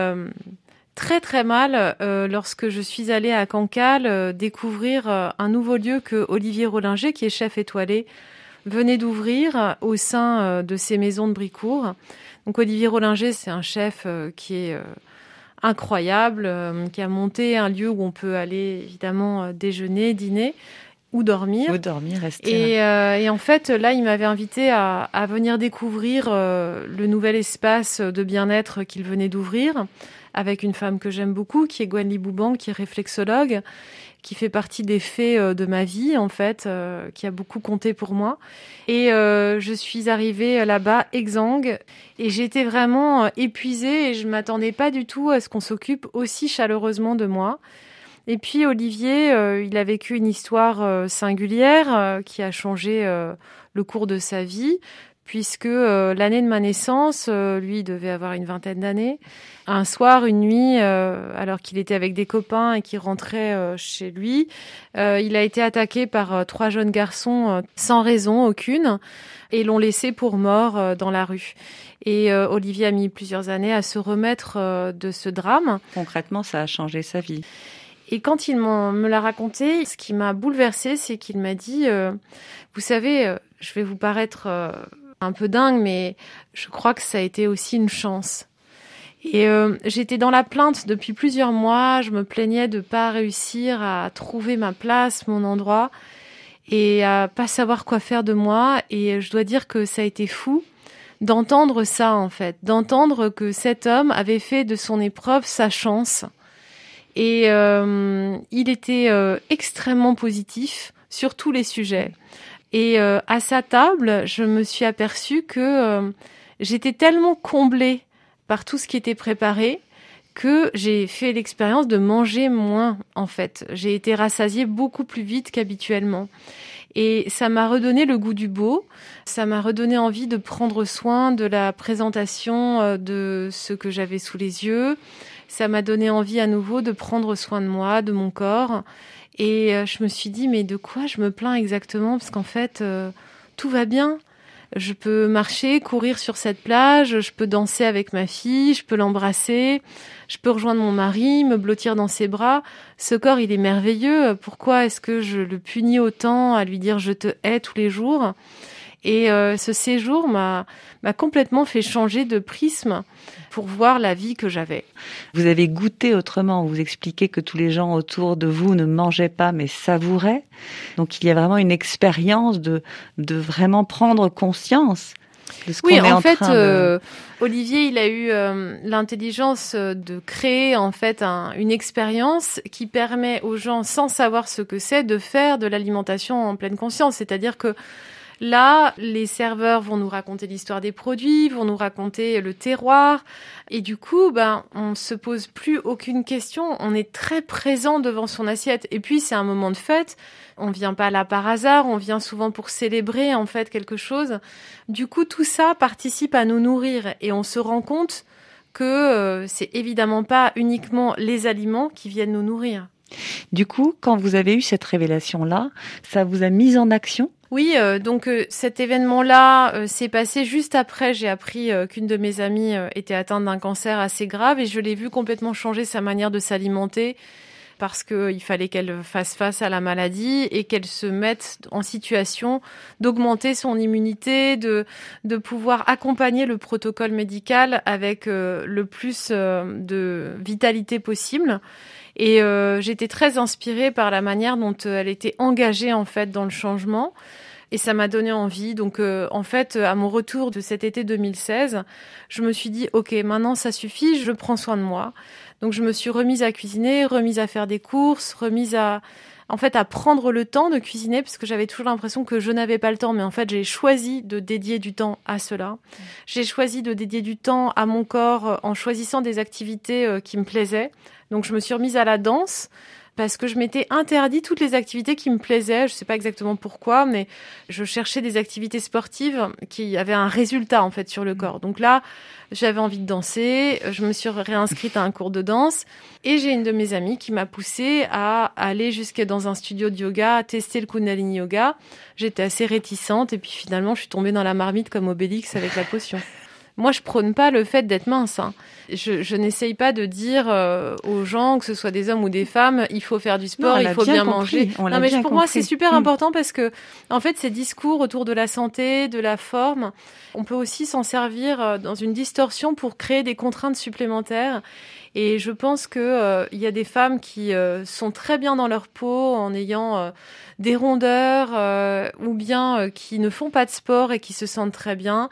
très très mal lorsque je suis allée à Cancale découvrir un nouveau lieu que Olivier Rollinger, qui est chef étoilé, venait d'ouvrir au sein de ses maisons de Bricourt. Donc Olivier Rollinger, c'est un chef qui est incroyable, qui a monté un lieu où on peut aller évidemment déjeuner, dîner ou dormir. Rester. Et en fait, là, il m'avait invité à venir découvrir le nouvel espace de bien-être qu'il venait d'ouvrir avec une femme que j'aime beaucoup, qui est Gwenly Bouban, qui est réflexologue, qui fait partie des fées de ma vie, en fait, qui a beaucoup compté pour moi. Et je suis arrivée là-bas exsangue et j'étais vraiment épuisée et je m'attendais pas du tout à ce qu'on s'occupe aussi chaleureusement de moi. Et puis Olivier, il a vécu une histoire singulière qui a changé le cours de sa vie, puisque l'année de ma naissance, lui il devait avoir une vingtaine d'années. Un soir, une nuit, alors qu'il était avec des copains et qu'il rentrait chez lui, il a été attaqué par 3 jeunes garçons sans raison aucune et l'ont laissé pour mort dans la rue. Et Olivier a mis plusieurs années à se remettre de ce drame. Concrètement, ça a changé sa vie. Et quand il me l'a raconté, ce qui m'a bouleversée, c'est qu'il m'a dit vous savez, je vais vous paraître un peu dingue, mais je crois que ça a été aussi une chance. Et j'étais dans la plainte depuis plusieurs mois, je me plaignais de pas réussir à trouver ma place, mon endroit, et à pas savoir quoi faire de moi. Et je dois dire que ça a été fou d'entendre ça, en fait, d'entendre que cet homme avait fait de son épreuve sa chance. Et il était extrêmement positif sur tous les sujets. Et à sa table, je me suis aperçue que j'étais tellement comblée par tout ce qui était préparé que j'ai fait l'expérience de manger moins, en fait. J'ai été rassasiée beaucoup plus vite qu'habituellement. Et ça m'a redonné le goût du beau, ça m'a redonné envie de prendre soin de la présentation de ce que j'avais sous les yeux. Ça m'a donné envie à nouveau de prendre soin de moi, de mon corps. Et je me suis dit, mais de quoi je me plains exactement ? Parce qu'en fait, tout va bien. Je peux marcher, courir sur cette plage, je peux danser avec ma fille, je peux l'embrasser, je peux rejoindre mon mari, me blottir dans ses bras. Ce corps, il est merveilleux. Pourquoi est-ce que je le punis autant à lui dire « je te hais » tous les jours ? Et ce séjour m'a complètement fait changer de prisme pour voir la vie que j'avais. Vous avez goûté autrement, vous expliquez que tous les gens autour de vous ne mangeaient pas mais savouraient. Donc il y a vraiment une expérience de vraiment prendre conscience de ce qu'on est en train de... Olivier, il a eu l'intelligence de créer en fait une expérience qui permet aux gens, sans savoir ce que c'est, de faire de l'alimentation en pleine conscience. C'est-à-dire que là, les serveurs vont nous raconter l'histoire des produits, vont nous raconter le terroir. Et du coup, on se pose plus aucune question. On est très présent devant son assiette. Et puis, c'est un moment de fête. On vient pas là par hasard. On vient souvent pour célébrer, en fait, quelque chose. Du coup, tout ça participe à nous nourrir. Et on se rend compte que c'est évidemment pas uniquement les aliments qui viennent nous nourrir. Du coup, quand vous avez eu cette révélation-là, ça vous a mis en action ? Oui, donc cet événement-là s'est passé juste après. J'ai appris qu'une de mes amies était atteinte d'un cancer assez grave et je l'ai vu complètement changer sa manière de s'alimenter. parce qu'il fallait qu'elle fasse face à la maladie et qu'elle se mette en situation d'augmenter son immunité, de pouvoir accompagner le protocole médical avec le plus de vitalité possible. Et j'étais très inspirée par la manière dont elle était engagée en fait dans le changement. Et ça m'a donné envie. Donc, en fait, à mon retour de cet été 2016, je me suis dit, OK, maintenant, ça suffit, je prends soin de moi. Donc, je me suis remise à cuisiner, remise à faire des courses, remise à prendre le temps de cuisiner, parce que j'avais toujours l'impression que je n'avais pas le temps. Mais en fait, j'ai choisi de dédier du temps à cela. J'ai choisi de dédier du temps à mon corps en choisissant des activités qui me plaisaient. Donc, je me suis remise à la danse, parce que je m'étais interdit toutes les activités qui me plaisaient. Je sais pas exactement pourquoi, mais je cherchais des activités sportives qui avaient un résultat, en fait, sur le corps. Donc là, j'avais envie de danser. Je me suis réinscrite à un cours de danse. Et j'ai une de mes amies qui m'a poussée à aller jusqu'à dans un studio de yoga, à tester le Kundalini Yoga. J'étais assez réticente. Et puis finalement, je suis tombée dans la marmite comme Obélix avec la potion. Moi, je prône pas le fait d'être mince. Je n'essaye pas de dire aux gens, que ce soit des hommes ou des femmes, il faut faire du sport, il faut bien manger. Non, mais pour moi, c'est super important parce que, en fait, ces discours autour de la santé, de la forme, on peut aussi s'en servir dans une distorsion pour créer des contraintes supplémentaires. Et je pense que il y a des femmes qui sont très bien dans leur peau en ayant des rondeurs ou bien qui ne font pas de sport et qui se sentent très bien.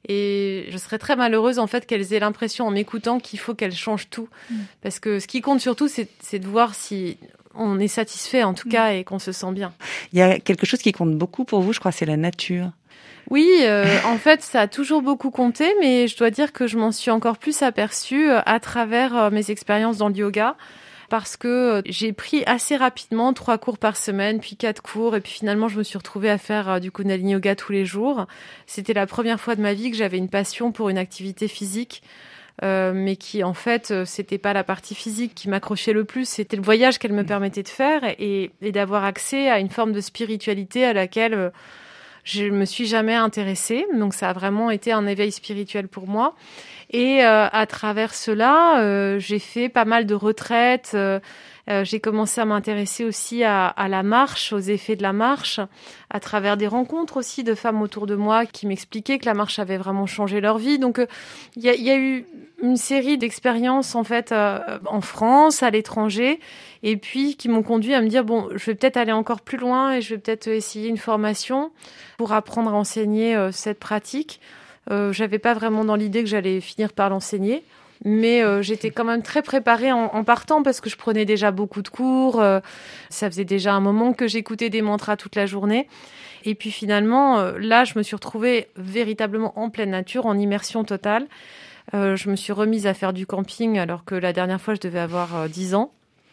Et je serais très malheureuse en fait qu'elles aient l'impression en m'écoutant qu'il faut qu'elles changent tout. Parce que ce qui compte surtout, c'est de voir si on est satisfait en tout cas et qu'on se sent bien. Il y a quelque chose qui compte beaucoup pour vous, je crois, c'est la nature. Oui, en fait, ça a toujours beaucoup compté, mais je dois dire que je m'en suis encore plus aperçue à travers mes expériences dans le yoga, parce que j'ai pris assez rapidement 3 cours par semaine, puis 4 cours, et puis finalement, je me suis retrouvée à faire du Kundalini Yoga tous les jours. C'était la première fois de ma vie que j'avais une passion pour une activité physique. Mais qui en fait c'était pas la partie physique qui m'accrochait le plus, c'était le voyage qu'elle me permettait de faire et d'avoir accès à une forme de spiritualité à laquelle je me suis jamais intéressée. Donc ça a vraiment été un éveil spirituel pour moi. Et à travers cela, j'ai fait pas mal de retraites. J'ai commencé à m'intéresser aussi à la marche, aux effets de la marche, à travers des rencontres aussi de femmes autour de moi qui m'expliquaient que la marche avait vraiment changé leur vie. Donc il y a eu une série d'expériences en fait en France, à l'étranger, et puis qui m'ont conduit à me dire bon, je vais peut-être aller encore plus loin et je vais peut-être essayer une formation pour apprendre à enseigner cette pratique. J'avais pas vraiment dans l'idée que j'allais finir par l'enseigner. Mais j'étais quand même très préparée en partant parce que je prenais déjà beaucoup de cours. Ça faisait déjà un moment que j'écoutais des mantras toute la journée. Et puis finalement, là, je me suis retrouvée véritablement en pleine nature, en immersion totale. Je me suis remise à faire du camping alors que la dernière fois, je devais avoir 10 ans.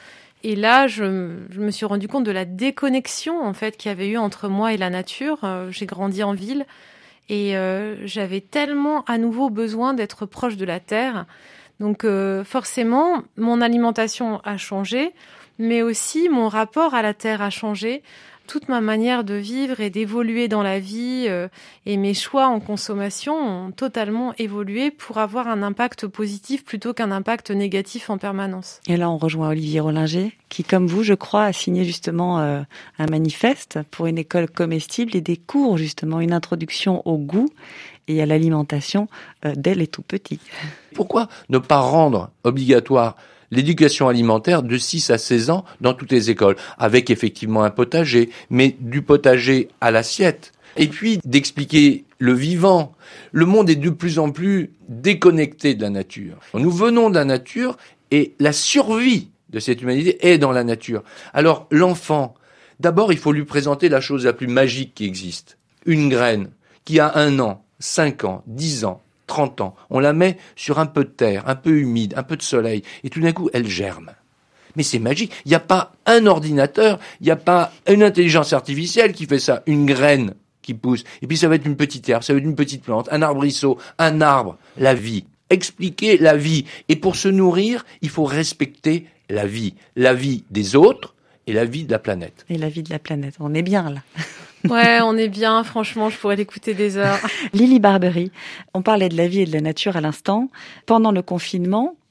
Et là, je me suis rendu compte de la déconnexion en fait qu'il y avait eu entre moi et la nature. J'ai grandi en ville. Et j'avais tellement à nouveau besoin d'être proche de la terre. Donc forcément, mon alimentation a changé, mais aussi mon rapport à la terre a changé. Toute ma manière de vivre et d'évoluer dans la vie et mes choix en consommation ont totalement évolué pour avoir un impact positif plutôt qu'un impact négatif en permanence. Et là, on rejoint Olivier Rollinger, qui, comme vous, je crois, a signé justement un manifeste pour une école comestible et des cours, justement, une introduction au goût et à l'alimentation dès les tout petits. Pourquoi ne pas rendre obligatoire l'éducation alimentaire de 6 à 16 ans dans toutes les écoles, avec effectivement un potager, mais du potager à l'assiette. Et puis d'expliquer le vivant. Le monde est de plus en plus déconnecté de la nature. Nous venons de la nature et la survie de cette humanité est dans la nature. Alors l'enfant, d'abord il faut lui présenter la chose la plus magique qui existe. Une graine qui a 1 an, 5 ans, 10 ans, 30 ans, on la met sur un peu de terre, un peu humide, un peu de soleil, et tout d'un coup, elle germe. Mais c'est magique. Il n'y a pas un ordinateur, il n'y a pas une intelligence artificielle qui fait ça, une graine qui pousse. Et puis ça va être une petite herbe, ça va être une petite plante, un arbrisseau, un arbre, la vie. Expliquer la vie. Et pour se nourrir, il faut respecter la vie des autres et la vie de la planète. Et la vie de la planète, on est bien là. Ouais, on est bien, franchement, je pourrais l'écouter des heures. Lily Barbery, on parlait de la vie et de la nature à l'instant. Pendant le confinement,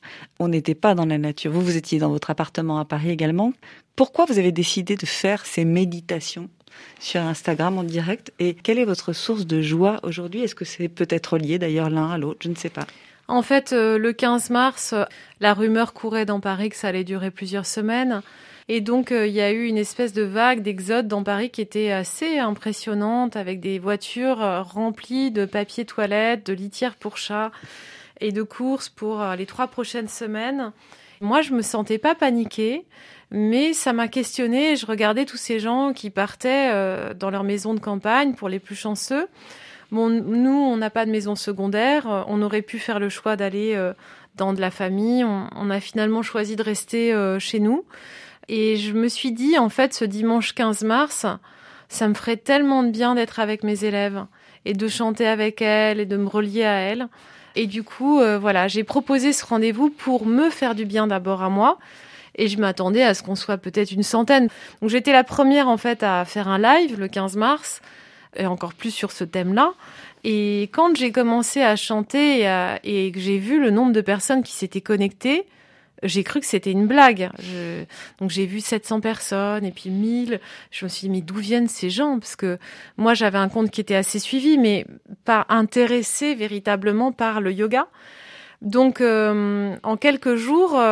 on n'était pas dans la nature. Vous étiez dans votre appartement à Paris également. Pourquoi vous avez décidé de faire ces méditations sur Instagram en direct? Et quelle est votre source de joie aujourd'hui? Est-ce que c'est peut-être lié d'ailleurs l'un à l'autre? Je ne sais pas. En fait, le 15 mars, la rumeur courait dans Paris que ça allait durer plusieurs semaines. Et donc, il y a eu une espèce de vague d'exode dans Paris qui était assez impressionnante, avec des voitures remplies de papier toilette, de litières pour chats et de courses pour les 3 prochaines semaines. Moi, je me sentais pas paniquée, mais ça m'a questionnée. Je regardais tous ces gens qui partaient dans leur maison de campagne, pour les plus chanceux. Bon, nous, on n'a pas de maison secondaire. On aurait pu faire le choix d'aller dans de la famille. On a finalement choisi de rester chez nous. Et je me suis dit, en fait, ce dimanche 15 mars, ça me ferait tellement de bien d'être avec mes élèves et de chanter avec elles et de me relier à elles. Et du coup, voilà, j'ai proposé ce rendez-vous pour me faire du bien d'abord à moi. Et je m'attendais à ce qu'on soit peut-être une centaine. Donc j'étais la première, en fait, à faire un live le 15 mars. Et encore plus sur ce thème-là. Et quand j'ai commencé à chanter et que j'ai vu le nombre de personnes qui s'étaient connectées, j'ai cru que c'était une blague. Donc j'ai vu 700 personnes et puis 1000. Je me suis dit, mais d'où viennent ces gens? Parce que moi, j'avais un compte qui était assez suivi, mais pas intéressé véritablement par le yoga. Donc, en quelques jours,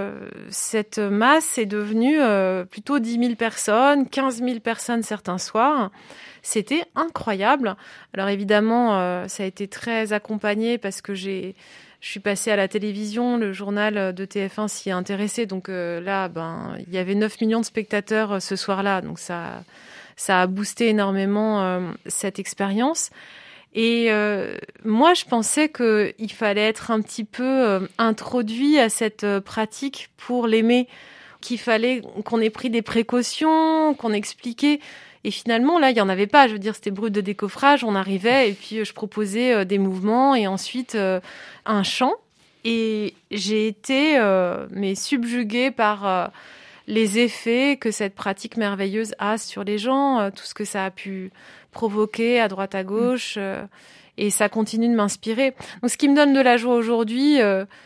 cette masse est devenue plutôt 10 000 personnes, 15 000 personnes certains soirs. C'était incroyable. Alors évidemment, ça a été très accompagné parce que je suis passée à la télévision, le journal de TF1 s'y est intéressé. Donc là, il y avait 9 millions de spectateurs ce soir-là. Donc ça a boosté énormément cette expérience. Et moi, je pensais qu'il fallait être un petit peu introduit à cette pratique pour l'aimer, qu'il fallait qu'on ait pris des précautions, qu'on expliquait. Et finalement, là, il n'y en avait pas. Je veux dire, c'était brut de décoffrage. On arrivait et puis je proposais des mouvements et ensuite un chant. Et j'ai été subjuguée par les effets que cette pratique merveilleuse a sur les gens, tout ce que ça a pu provoquer à droite à gauche. Et ça continue de m'inspirer. Donc, ce qui me donne de la joie aujourd'hui,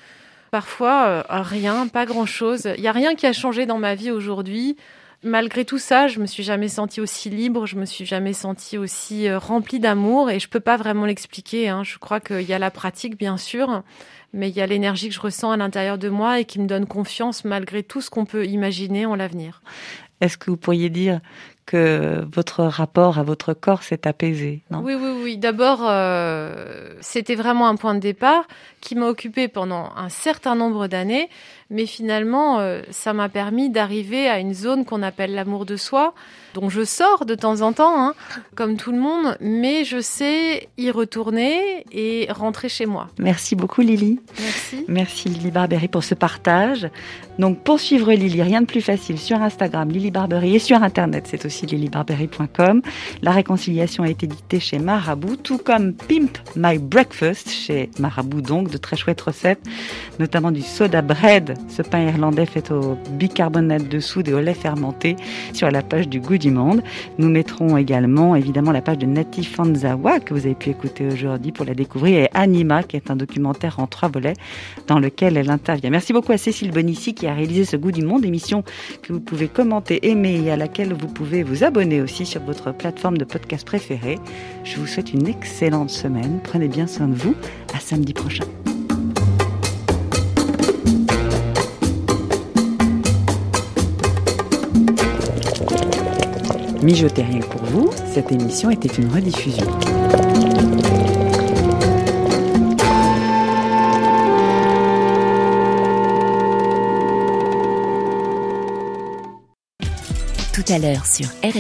parfois, rien, pas grand-chose. Il n'y a rien qui a changé dans ma vie aujourd'hui. Malgré tout ça, je me suis jamais sentie aussi libre, je me suis jamais sentie aussi remplie d'amour et je peux pas vraiment l'expliquer, hein. Je crois qu'il y a la pratique, bien sûr, mais il y a l'énergie que je ressens à l'intérieur de moi et qui me donne confiance malgré tout ce qu'on peut imaginer en l'avenir. Est-ce que vous pourriez dire que votre rapport à votre corps s'est apaisé, non ? Oui. D'abord, c'était vraiment un point de départ qui m'a occupée pendant un certain nombre d'années, mais finalement, ça m'a permis d'arriver à une zone qu'on appelle l'amour de soi, dont je sors de temps en temps, hein, comme tout le monde, mais je sais y retourner et rentrer chez moi. Merci beaucoup, Lily. Merci. Merci, Lily Barbery, pour ce partage. Donc, pour suivre Lily, rien de plus facile sur Instagram, Lily Barbery, et sur Internet, c'est aussi lilybarbery.com. La réconciliation a été éditée chez Marabout, tout comme Pimp My Breakfast chez Marabout, donc de très chouettes recettes, notamment du soda bread, ce pain irlandais fait au bicarbonate de soude et au lait fermenté, sur la page du Goût du Monde. Nous mettrons également, évidemment, la page de Nati Fanzawa, que vous avez pu écouter aujourd'hui pour la découvrir, et Anima, qui est un documentaire en 3 volets, dans lequel elle intervient. Merci beaucoup à Cécile Bonissi, qui a réalisé ce Goût du Monde, émission que vous pouvez commenter, aimer, et à laquelle vous pouvez vous abonner aussi sur votre plateforme de podcast préférée. Je vous souhaite une excellente semaine. Prenez bien soin de vous. À samedi prochain. Mijotez rien que pour vous, cette émission était une rediffusion. Tout à l'heure sur RFI.